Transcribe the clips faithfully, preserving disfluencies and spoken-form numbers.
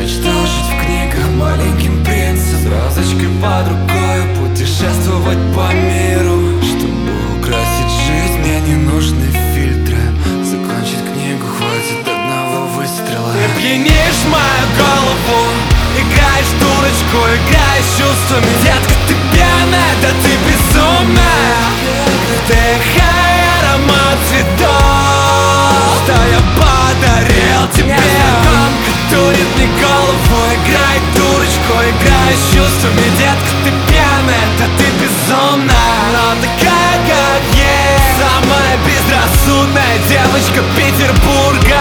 мечтал жить в книгах маленьким принцем, с розочкой под рукой путешествовать по миру. Чтобы украсить жизнь, мне не нужны фильтры. Закончить книгу хватит одного выстрела. Ты пьянишь мою голову, играешь дурочку, играешь чувствами. Детка, ты пьяная, да ты безумная. Вдыхай аромат цветов, что я подарил тебе. Незнакомка дурит мне голову, играй дурочку, играешь чувствами. Детка, ты пьяная, да ты безумная, но такая, как есть, самая безрассудная девочка Петербурга.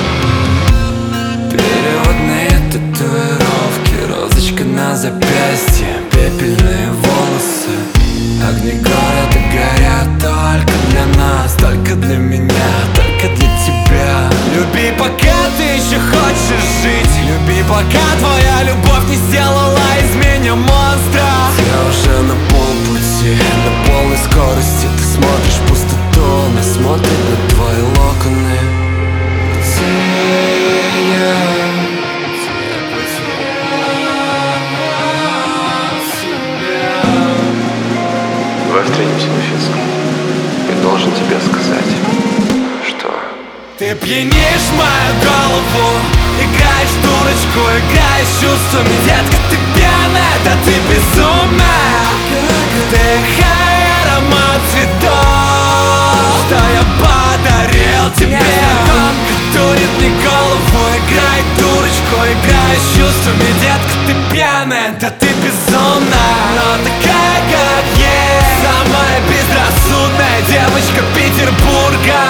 Переводные татуировки, розочка на запястье, пепельные волосы. Огни города горят только для нас, только для меня, только для тебя. Люби, пока ты еще хочешь жить, люби, пока твоя любовь не сделала из меня монстра. Я уже на полпути, на полной скорости. Ты смотришь в пустоту, она смотрит на твои локоны. Давай встретимся на финском. Я должен тебе сказать, что... Ты пьянишь мою голову, играешь дурочку, играешь чувствами. Детка, ты пьяная, да ты безумная. Вдыхай аромат цветов, что я подарил тебе. Незнакомка дурит мне голову, играй дурочку, играешь чувствами. Детка, ты пьяная, да ты безумная, но такая, как есть, самая безрассудная девочка Петербурга.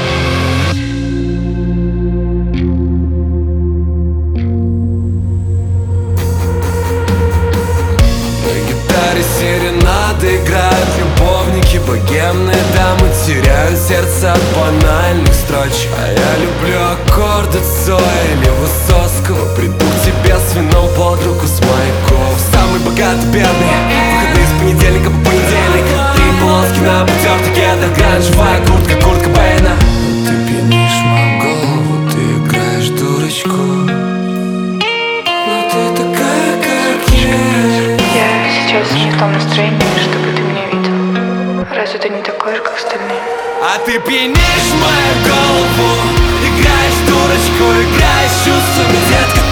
Серенады играют любовники, богемные дамы теряют сердце от банальных строчек. А я люблю аккорды Цоя или Высоцкого. Приду к тебе с вином под руку с маяков. Самый богатый бедный, выходные с понедельника по понедельник. Три полоски на потертой кедах, гранжевая куртка, куртка Бэйна. Ты пьянишь мою голову, ты играешь дурочку, но ты такая, как есть. Я сейчас не в том настроении, чтобы ты меня видел. Разве ты не такой же, как остальные? А ты пьянишь мою голову, играешь дурочку, играешь чувствами. Детка,